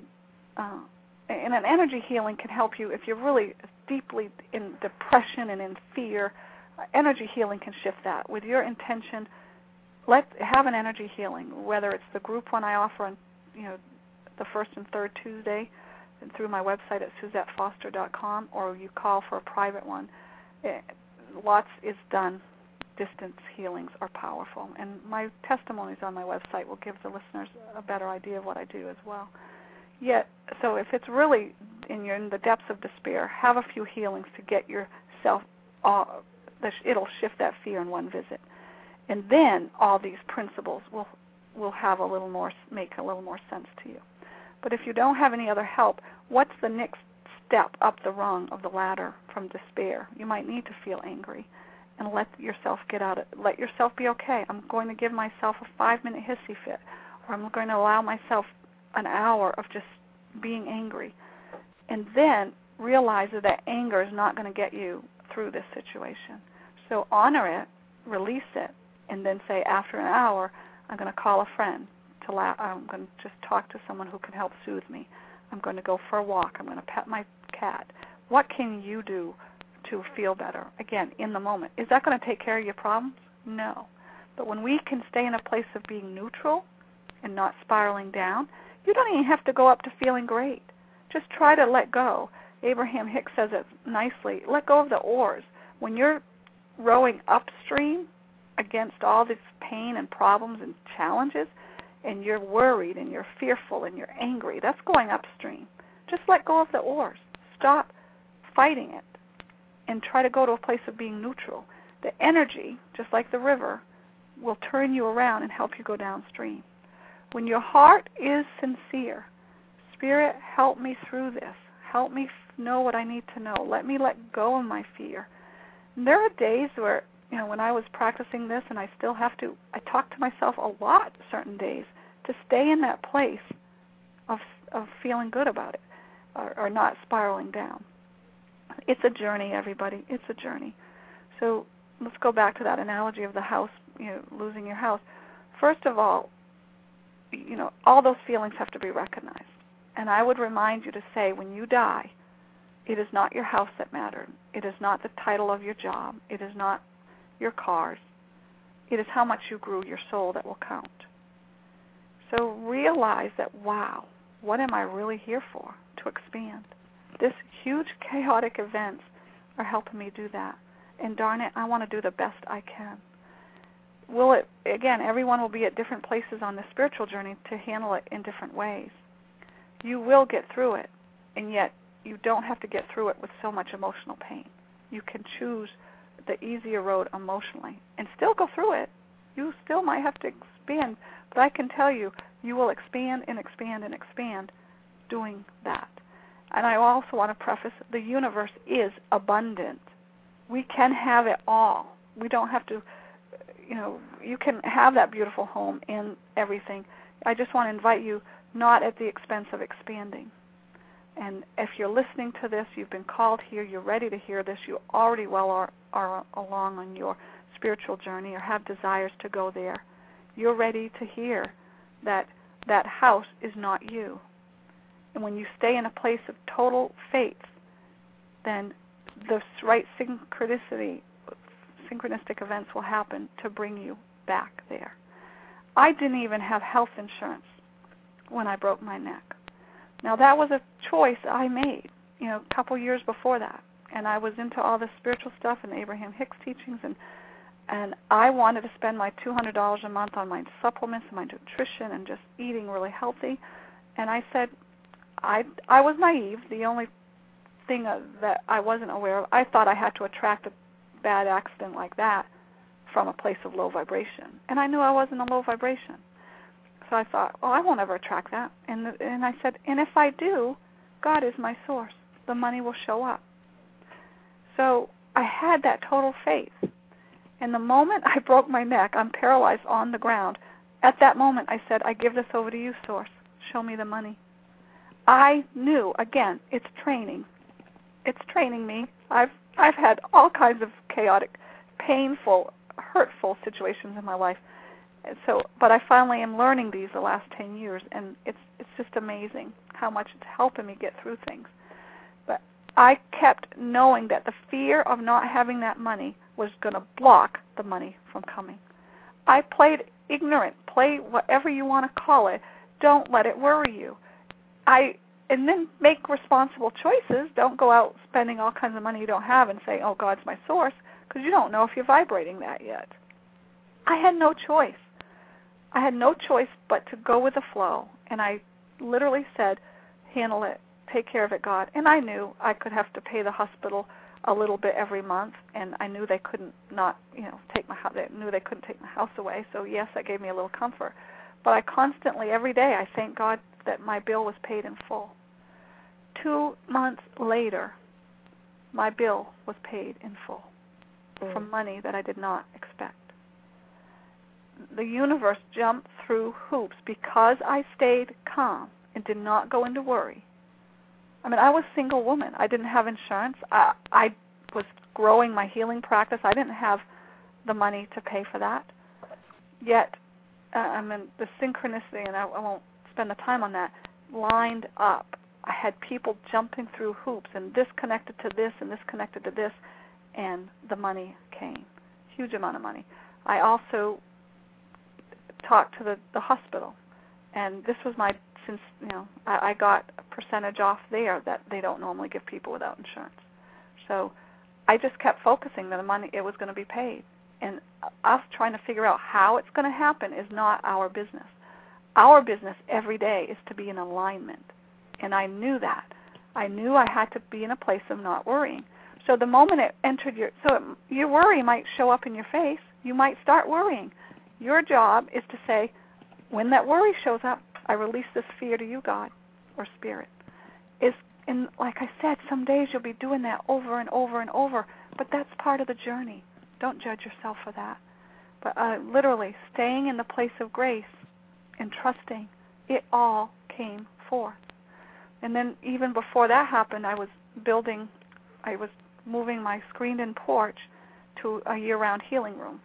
[SPEAKER 3] and an energy healing can help you if you're really deeply in depression and in fear. Energy healing can shift that. With your intention, have an energy healing, whether it's the group one I offer on the first and third Tuesday through my website at SuzetteFoster.com, or you call for a private one. Lots is done. Distance healings are powerful, and my testimonies on my website will give the listeners a better idea of what I do as well. Yet, so if it's really you're in the depths of despair, have a few healings to get yourself. It'll shift that fear in one visit, and then all these principles will have make a little more sense to you. But if you don't have any other help, what's the next step up the rung of the ladder from despair? You might need to feel angry and let yourself get out. Let yourself be okay. I'm going to give myself a 5-minute hissy fit, or I'm going to allow myself an hour of just being angry. And then realize that anger is not going to get you through this situation. So honor it, release it, and then say, after an hour, I'm going to call a friend. I'm going to just talk to someone who can help soothe me. I'm going to go for a walk. I'm going to pet my cat. What can you do to feel better? Again, in the moment. Is that going to take care of your problems? No. But when we can stay in a place of being neutral and not spiraling down, you don't even have to go up to feeling great. Just try to let go. Abraham Hicks says it nicely. Let go of the oars. When you're rowing upstream against all this pain and problems and challenges, and you're worried and you're fearful and you're angry, that's going upstream. Just let go of the oars. Stop fighting it and try to go to a place of being neutral. The energy, just like the river, will turn you around and help you go downstream. When your heart is sincere, Spirit, help me through this. Help me know what I need to know. Let me let go of my fear. And there are days where, when I was practicing this, and I still have to, I talk to myself a lot certain days to stay in that place of feeling good about it or not spiraling down. It's a journey, everybody. It's a journey. So let's go back to that analogy of the house, losing your house. First of all, all those feelings have to be recognized. And I would remind you to say, when you die, it is not your house that mattered. It is not the title of your job. It is not your cars. It is how much you grew your soul that will count. So realize that, wow, what am I really here for? To expand. This huge chaotic events are helping me do that. And darn it, I want to do the best I can. Again, everyone will be at different places on the spiritual journey to handle it in different ways. You will get through it, and yet you don't have to get through it with so much emotional pain. You can choose the easier road emotionally and still go through it. You still might have to expand, but I can tell you, you will expand and expand and expand doing that. And I also want to preface, the universe is abundant. We can have it all. We don't have to, you can have that beautiful home and everything. I just want to invite you not at the expense of expanding. And if you're listening to this, you've been called here, you're ready to hear this, you already are along on your spiritual journey or have desires to go there. You're ready to hear that that house is not you. And when you stay in a place of total faith, then the right synchronistic events will happen to bring you back there. I didn't even have health insurance when I broke my neck. Now, that was a choice I made, a couple years before that. And I was into all this spiritual stuff and Abraham Hicks teachings, and I wanted to spend my $200 a month on my supplements and my nutrition and just eating really healthy. And I said, I was naive. The only thing that I wasn't aware of, I thought I had to attract a bad accident like that from a place of low vibration. And I knew I wasn't a low vibration. So I thought, I won't ever attract that. And I said, and if I do, God is my source. The money will show up. So I had that total faith. And the moment I broke my neck, I'm paralyzed on the ground. At that moment, I said, I give this over to you, Source. Show me the money. I knew, again, it's training. It's training me. I've had all kinds of chaotic, painful, hurtful situations in my life. But I finally am learning these the last 10 years, and it's just amazing how much it's helping me get through things. But I kept knowing that the fear of not having that money was going to block the money from coming. I played ignorant. Play whatever you want to call it. Don't let it worry you. and then make responsible choices. Don't go out spending all kinds of money you don't have and say, oh, God's my source, because you don't know if you're vibrating that yet. I had no choice. I had no choice but to go with the flow, and I literally said, handle it, take care of it, God. And I knew I could have to pay the hospital a little bit every month, and I knew they couldn't take my house. They knew they couldn't take my house away. So yes, that gave me a little comfort. But I constantly, every day, I thank God that my bill was paid in full. 2 months later, my bill was paid in full from money that I did not expect. The universe jumped through hoops because I stayed calm and did not go into worry. I mean, I was a single woman. I didn't have insurance. I was growing my healing practice. I didn't have the money to pay for that. Yet, the synchronicity, and I won't spend the time on that, lined up. I had people jumping through hoops, and this connected to this, and this connected to this, and the money came. Huge amount of money. I also talked to the hospital, and this was I got a percentage off there that they don't normally give people without insurance. So I just kept focusing that the money, it was going to be paid. And us trying to figure out how it's going to happen is not our business. Our business every day is to be in alignment. And I knew that. I knew I had to be in a place of not worrying. So the moment it entered your worry might show up in your face. You might start worrying. Your job is to say, when that worry shows up, I release this fear to you, God, or Spirit. And like I said, some days you'll be doing that over and over and over, but that's part of the journey. Don't judge yourself for that. But literally staying in the place of grace and trusting, it all came forth. And then even before that happened, I was moving my screened-in porch to a year-round healing room.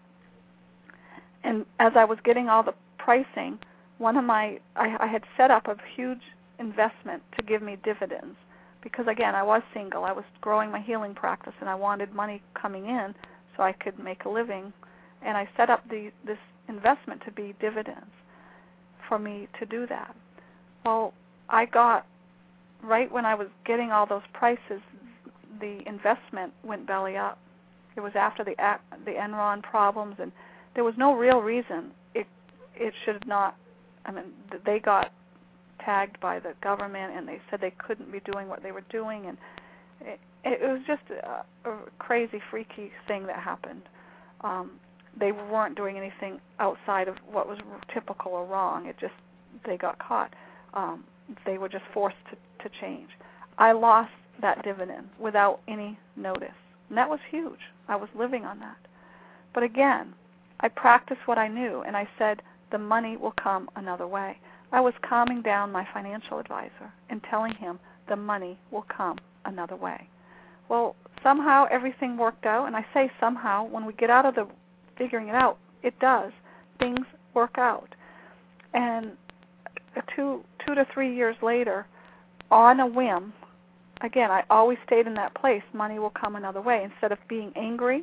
[SPEAKER 3] And as I was getting all the pricing, I had set up a huge investment to give me dividends because, again, I was single. I was growing my healing practice, and I wanted money coming in so I could make a living. And I set up this investment to be dividends for me to do that. Well, I got, right when I was getting all those prices, the investment went belly up. It was after the Enron problems, and there was no real reason it should not. I mean, they got tagged by the government, and they said they couldn't be doing what they were doing, and it was just a crazy, freaky thing that happened. They weren't doing anything outside of what was typical or wrong. They got caught. They were just forced to change. I lost that dividend without any notice, and that was huge. I was living on that. But again, I practiced what I knew, and I said, the money will come another way. I was calming down my financial advisor and telling him the money will come another way. Well, somehow everything worked out, and I say somehow, when we get out of the figuring it out, it does. Things work out. And 2 to 3 years later, on a whim, again, I always stayed in that place, money will come another way. Instead of being angry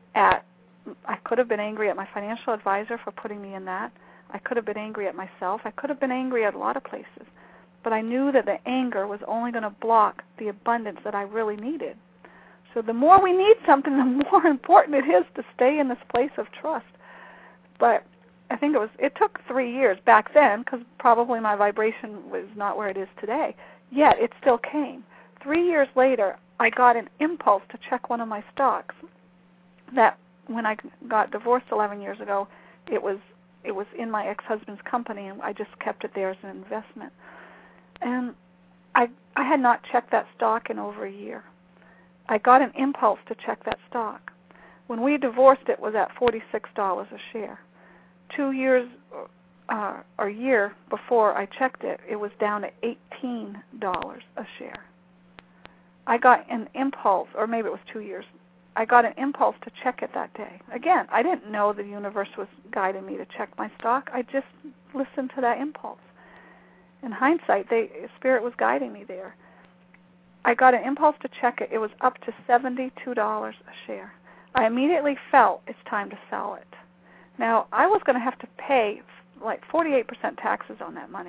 [SPEAKER 3] I could have been angry at my financial advisor for putting me in that. I could have been angry at myself. I could have been angry at a lot of places. But I knew that the anger was only going to block the abundance that I really needed. So the more we need something, the more important it is to stay in this place of trust. But I think it took 3 years back then, because probably my vibration was not where it is today. Yet it still came. 3 years later, I got an impulse to check one of my stocks. That when I got divorced 11 years ago, it was in my ex-husband's company, and I just kept it there as an investment. And I had not checked that stock in over a year. I got an impulse to check that stock. When we divorced, it was at $46 a share. 2 years or a year before I checked it, it was down to $18 a share. I got an impulse, or maybe it was 2 years, I got an impulse to check it that day. Again, I didn't know the universe was guiding me to check my stock. I just listened to that impulse. In hindsight, Spirit was guiding me there. I got an impulse to check it. It was up to $72 a share. I immediately felt it's time to sell it. Now, I was going to have to pay like 48% taxes on that money.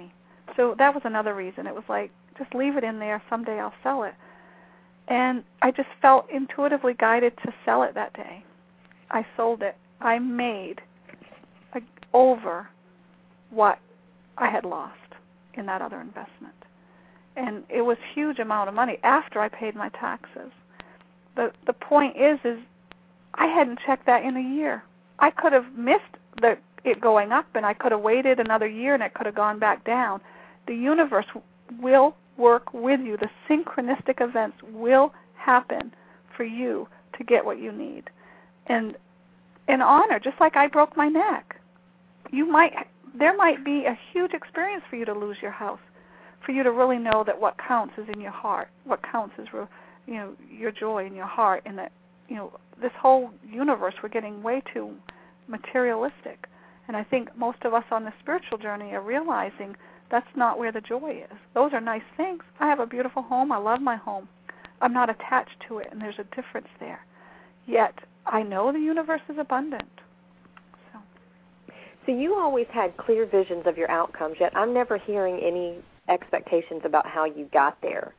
[SPEAKER 3] So that was another reason. It was like, just leave it in there. Someday I'll sell it. And I just felt intuitively guided to sell it that day. I sold it. I made over what I had lost in that other investment. And it was a huge amount of money after I paid my taxes. The point is I hadn't checked that in a year. I could have missed it going up, and I could have waited another year, and it could have gone back down. The universe will work with you. The synchronistic events will happen for you to get what you need. And in honor, just like I broke my neck, there might be a huge experience for you to lose your house, for you to really know that what counts is in your heart. What counts is your joy in your heart, and that this whole universe, we're getting way too materialistic. And I think most of us on the spiritual journey are realizing that's not where the joy is. Those are nice things. I have a beautiful home. I love my home. I'm not attached to it, and there's a difference there. Yet I know the universe is abundant.
[SPEAKER 2] So you always had clear visions of your outcomes, yet I'm never hearing any expectations about how you got there.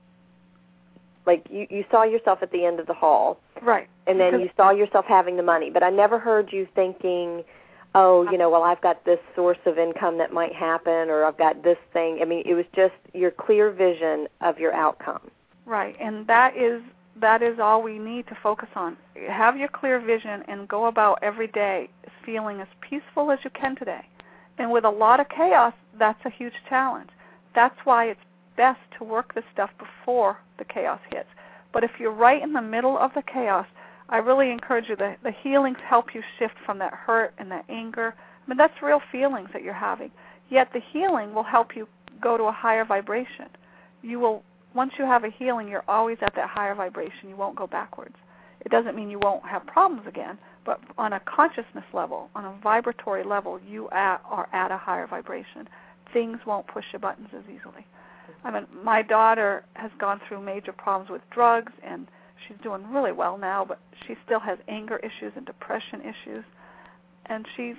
[SPEAKER 2] Like you saw yourself at the end of the hall.
[SPEAKER 3] Right.
[SPEAKER 2] And then you saw yourself having the money. But I never heard you thinking, well, I've got this source of income that might happen, or I've got this thing. I mean, it was just your clear vision of your outcome.
[SPEAKER 3] Right. And that is all we need to focus on. Have your clear vision and go about every day feeling as peaceful as you can today. And with a lot of chaos, that's a huge challenge. That's why it's best to work this stuff before the chaos hits. But if you're right in the middle of the chaos, I really encourage you, the healings help you shift from that hurt and that anger. I mean, that's real feelings that you're having. Yet the healing will help you go to a higher vibration. Once you have a healing, you're always at that higher vibration. You won't go backwards. It doesn't mean you won't have problems again, but on a consciousness level, on a vibratory level, you are at a higher vibration. Things won't push your buttons as easily. I mean, my daughter has gone through major problems with drugs, and she's doing really well now, but she still has anger issues and depression issues. And she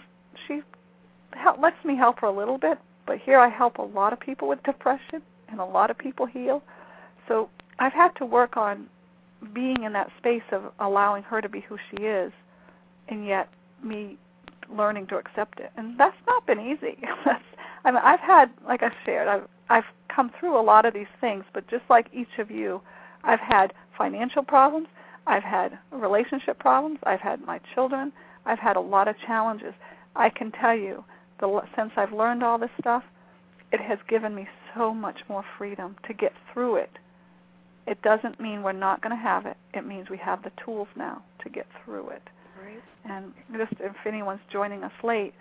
[SPEAKER 3] lets me help her a little bit, but here I help a lot of people with depression, and a lot of people heal. So I've had to work on being in that space of allowing her to be who she is, and yet me learning to accept it. And that's not been easy. I've had, like I shared, I've come through a lot of these things, but just like each of you, I've had financial problems, I've had relationship problems, I've had my children, I've had a lot of challenges. I can tell you, since I've learned all this stuff, it has given me so much more freedom to get through it. It doesn't mean we're not going to have it. It means we have the tools now to get through it.
[SPEAKER 2] Right.
[SPEAKER 3] And just if anyone's joining us late,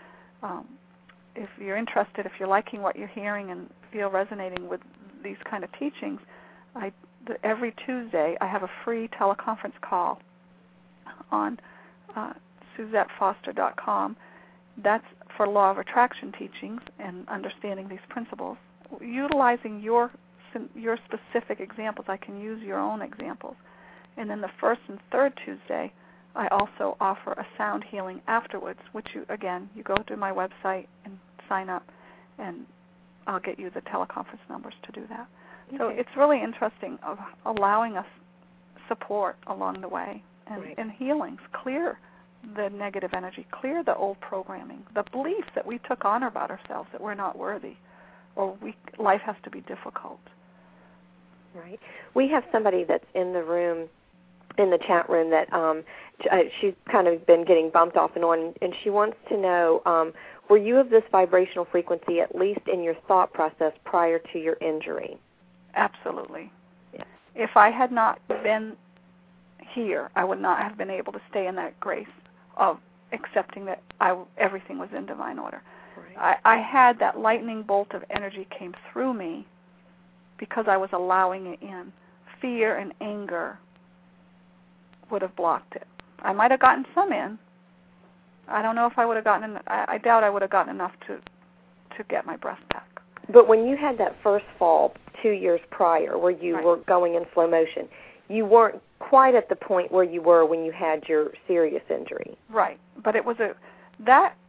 [SPEAKER 3] if you're interested, if you're liking what you're hearing and feel resonating with these kind of teachings, every Tuesday I have a free teleconference call on SuzetteFoster.com. That's for Law of Attraction teachings and understanding these principles. Utilizing your specific examples, I can use your own examples. And then the first and third Tuesday, I also offer a sound healing afterwards, which you go to my website and sign up, and I'll get you the teleconference numbers to do that. Okay. So it's really interesting of allowing us support along the way and healings. Clear the negative energy, clear the old programming, the beliefs that we took on about ourselves that we're not worthy, or life has to be difficult.
[SPEAKER 2] Right. We have somebody that's in the room, in the chat room, that she's kind of been getting bumped off and on, and she wants to know, were you of this vibrational frequency at least in your thought process prior to your injury?
[SPEAKER 3] Absolutely.
[SPEAKER 2] Yeah.
[SPEAKER 3] If I had not been here, I would not have been able to stay in that grace of accepting that everything was in divine order. Right. I had that lightning bolt of energy came through me because I was allowing it in. Fear and anger would have blocked it. I might have gotten some in. I don't know if I would have gotten. I doubt I would have gotten enough to get my breath back.
[SPEAKER 2] But when you had that first fall 2 years prior, where you were going in slow motion, you weren't quite at the point where you were when you had your serious injury.
[SPEAKER 3] Right, but it was that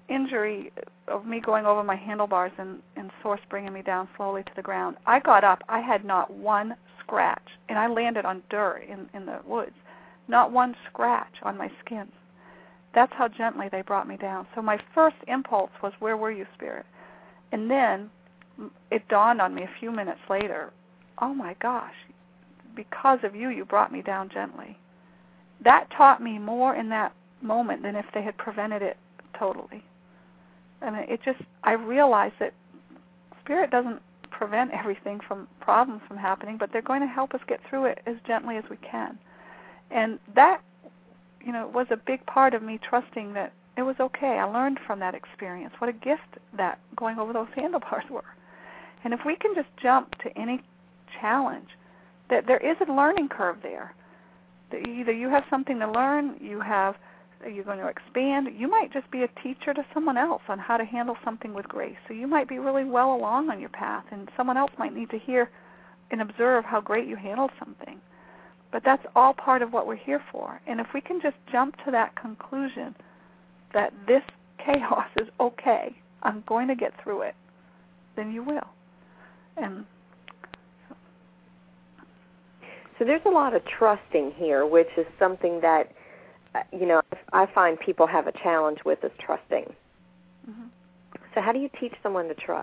[SPEAKER 3] injury of me going over my handlebars and Source bringing me down slowly to the ground, I got up. I had not one scratch, and I landed on dirt in the woods. Not one scratch on my skin. That's how gently they brought me down. So my first impulse was, where were you, Spirit? And then it dawned on me a few minutes later, oh my gosh, because of you, you brought me down gently. That taught me more in that moment than if they had prevented it totally. I mean, I realized that Spirit doesn't prevent everything from problems from happening, but they're going to help us get through it as gently as we can. And that, was a big part of me trusting that it was okay. I learned from that experience. What a gift that going over those handlebars were. And if we can just jump to any challenge, that there is a learning curve there. That either you have something to learn, you're going to expand. You might just be a teacher to someone else on how to handle something with grace. So you might be really well along on your path, and someone else might need to hear and observe how great you handled something. But that's all part of what we're here for. And if we can just jump to that conclusion that this chaos is okay, I'm going to get through it, then you will. And
[SPEAKER 2] so there's a lot of trusting here, which is something that, I find people have a challenge with, is trusting. Mm-hmm. So how do you teach someone to trust?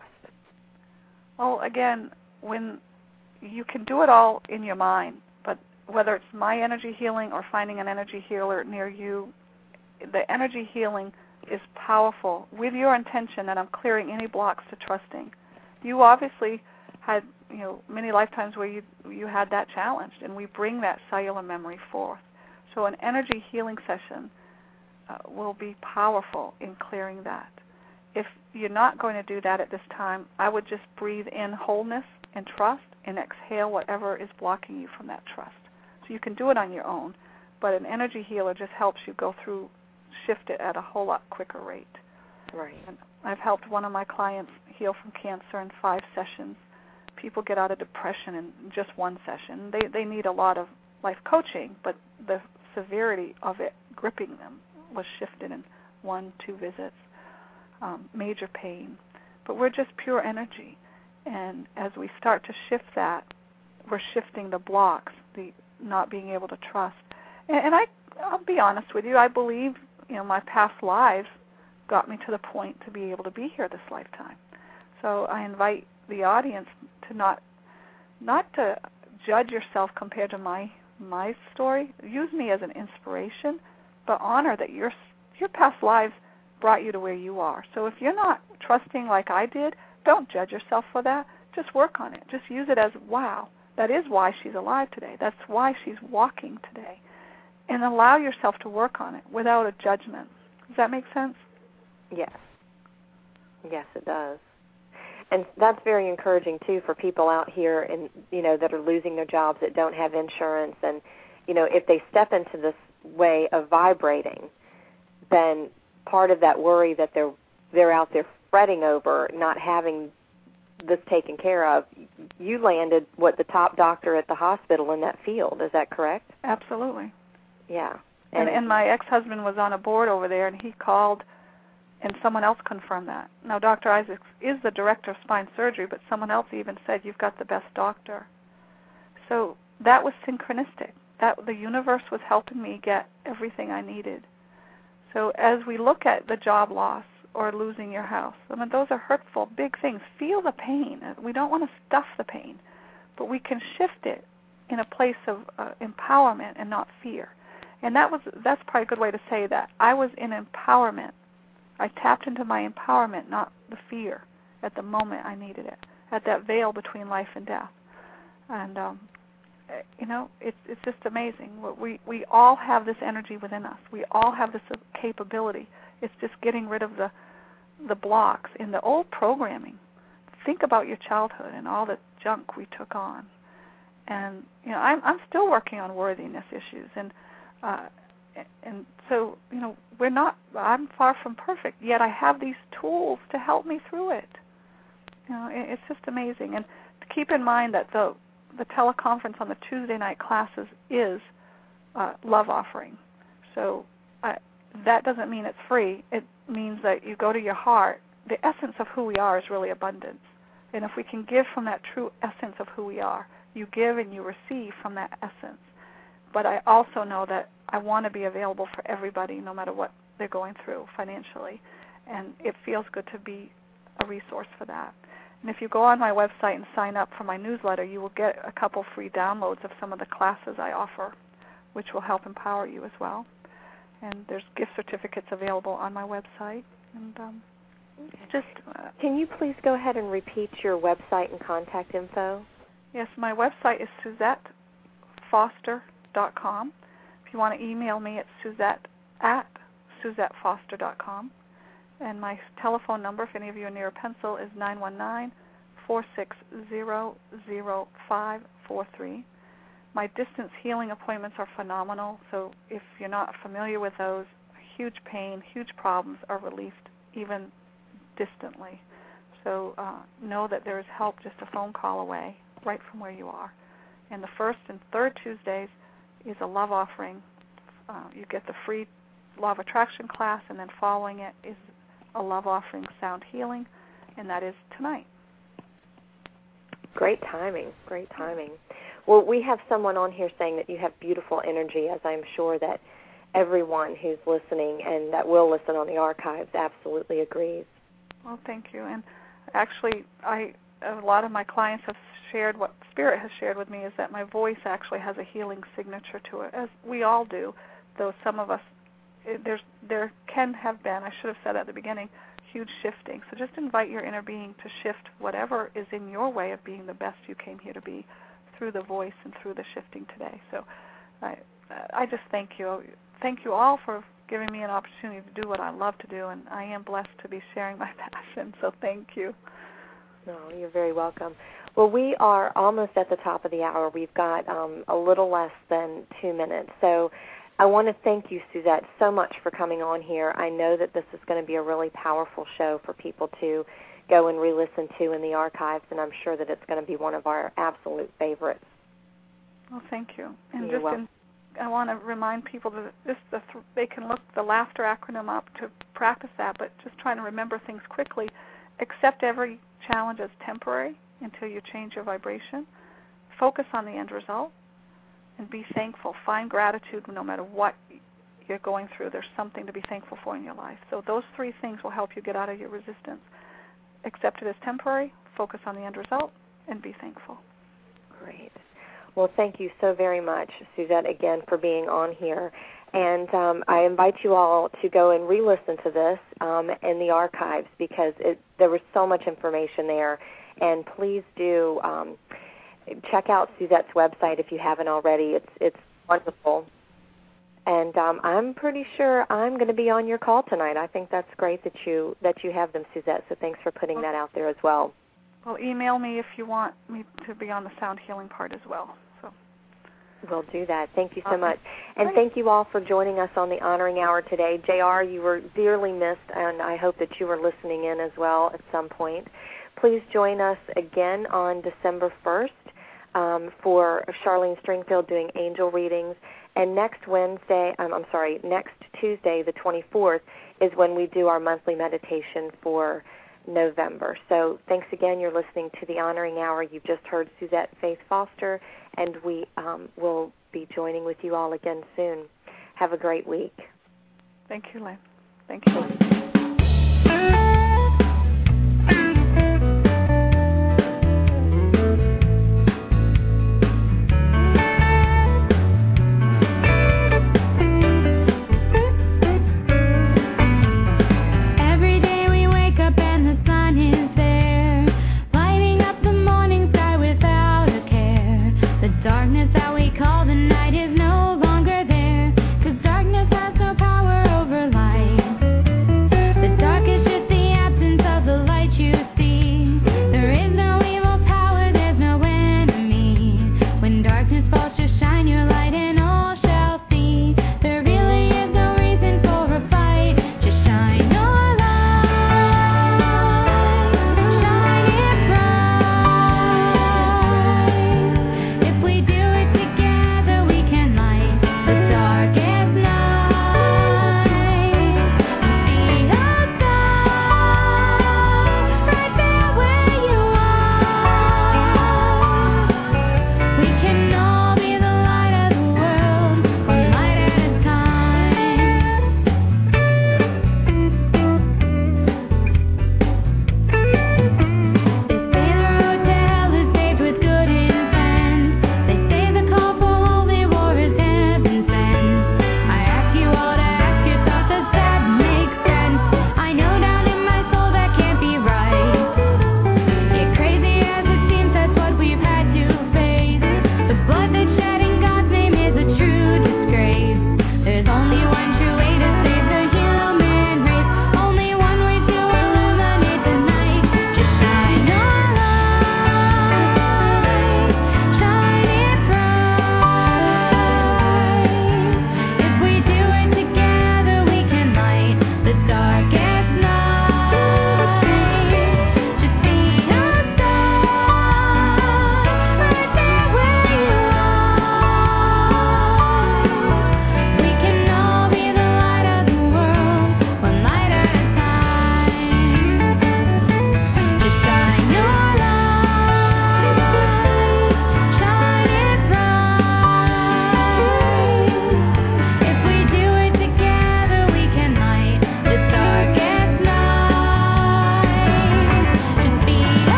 [SPEAKER 3] Well, again, when you can do it all in your mind, but whether it's my energy healing or finding an energy healer near you, the energy healing is powerful with your intention that I'm clearing any blocks to trusting. You obviously had, many lifetimes where you had that challenged, and we bring that cellular memory forth. So an energy healing session will be powerful in clearing that. If you're not going to do that at this time, I would just breathe in wholeness and trust and exhale whatever is blocking you from that trust. So you can do it on your own, but an energy healer just helps you go through, shift it at a whole lot quicker rate.
[SPEAKER 2] Right.
[SPEAKER 3] And I've helped one of my clients heal from cancer in 5 sessions. People get out of depression in just 1 session. They need a lot of life coaching, but the severity of it gripping them was shifted in 1-2 visits. Major pain. But we're just pure energy. And as we start to shift that, we're shifting the blocks, the not being able to trust. And I'll be honest with you, I believe, my past lives got me to the point to be able to be here this lifetime. So I invite the audience to not to judge yourself compared to my story. Use me as an inspiration, but honor that your past lives brought you to where you are. So if you're not trusting like I did, don't judge yourself for that. Just work on it. Just use it as, wow, that is why she's alive today. That's why she's walking today. And allow yourself to work on it without a judgment. Does that make sense?
[SPEAKER 2] Yes. Yes, it does. And that's very encouraging, too, for people out here and that are losing their jobs, that don't have insurance. And, if they step into this way of vibrating, then part of that worry that they're out there fretting over not having this taken care of, you landed, the top doctor at the hospital in that field. Is that correct?
[SPEAKER 3] Absolutely.
[SPEAKER 2] Yeah.
[SPEAKER 3] And my ex-husband was on a board over there, and he called, and someone else confirmed that. Now, Dr. Isaacs is the director of spine surgery, but someone else even said, you've got the best doctor. So that was synchronistic. That the universe was helping me get everything I needed. So as we look at the job loss or losing your house, those are hurtful, big things. Feel the pain. We don't want to stuff the pain, but we can shift it in a place of empowerment and not fear. And that's probably a good way to say that. I was in empowerment. I tapped into my empowerment, not the fear, at the moment I needed it, at that veil between life and death. And, it's just amazing. We all have this energy within us. We all have this capability. It's just getting rid of the blocks in the old programming. Think about your childhood and all the junk we took on. And, I'm still working on worthiness issues. And so, I'm far from perfect, yet I have these tools to help me through it. It's just amazing. And to keep in mind that the teleconference on the Tuesday night classes is love offering. So that doesn't mean it's free. It means that you go to your heart. The essence of who we are is really abundance. And if we can give from that true essence of who we are, you give and you receive from that essence. But I also know that I want to be available for everybody no matter what they're going through financially. And it feels good to be a resource for that. And if you go on my website and sign up for my newsletter, you will get a couple free downloads of some of the classes I offer, which will help empower you as well. And there's gift certificates available on my website. And
[SPEAKER 2] can you please go ahead and repeat your website and contact info?
[SPEAKER 3] Yes, my website is SuzetteFoster.com. If you want to email me, it's Suzette@SuzetteFoster.com. And my telephone number, if any of you are near a pencil, is 919-460-0543. My distance healing appointments are phenomenal, so if you're not familiar with those, huge pain, huge problems are relieved even distantly. So know that there is help just a phone call away, right from where you are. And the first and third Tuesdays is a love offering. You get the free Law of Attraction class, and then following it is a love offering, sound healing, and that is tonight.
[SPEAKER 2] Great timing, great timing. Well, we have someone on here saying that you have beautiful energy, as I'm sure that everyone who's listening and that will listen on the archives absolutely agrees.
[SPEAKER 3] Well, thank you. And actually, a lot of my clients have shared, what Spirit has shared with me is that my voice actually has a healing signature to it, as we all do, though some of us, there can have been, I should have said at the beginning, huge shifting. So just invite your inner being to shift whatever is in your way of being the best you came here to be through the voice and through the shifting today. So I just thank you. Thank you all for giving me an opportunity to do what I love to do, and I am blessed to be sharing my passion, so thank you.
[SPEAKER 2] No, you're very welcome. Well, we are almost at the top of the hour. We've got a little less than 2 minutes. So I want to thank you, Suzette, so much for coming on here. I know that this is going to be a really powerful show for people to go and re-listen to in the archives, and I'm sure that it's going to be one of our absolute favorites.
[SPEAKER 3] Well, thank you. And
[SPEAKER 2] You're welcome.
[SPEAKER 3] I want to remind people that they can look the LAFTER acronym up to practice that, but just trying to remember things quickly. Accept every challenge as temporary until you change your vibration. Focus on the end result and be thankful. Find gratitude no matter what you're going through. There's something to be thankful for in your life. So those three things will help you get out of your resistance. Accept it as temporary, focus on the end result, and be thankful.
[SPEAKER 2] Great. Well, thank you so very much, Suzette, again, for being on here. And I invite you all to go and re-listen to this in the archives because there was so much information there. And please do check out Suzette's website if you haven't already. It's wonderful. And I'm pretty sure I'm going to be on your call tonight. I think that's great that you have them, Suzette. So thanks for putting that out there as well.
[SPEAKER 3] Well, email me if you want me to be on the sound healing part as well.
[SPEAKER 2] We'll do that. Thank you so much. And thank you all for joining us on the Honoring Hour today. JR, you were dearly missed, and I hope that you were listening in as well at some point. Please join us again on December 1st for Charlene Stringfield doing angel readings. And next Tuesday, the 24th, is when we do our monthly meditation for November. So thanks again. You're listening to the Honoring Hour. You've just heard Suzette Faith Foster, and we will be joining with you all again soon. Have a great week.
[SPEAKER 3] Thank you, Lynn. Thank you, Lynn.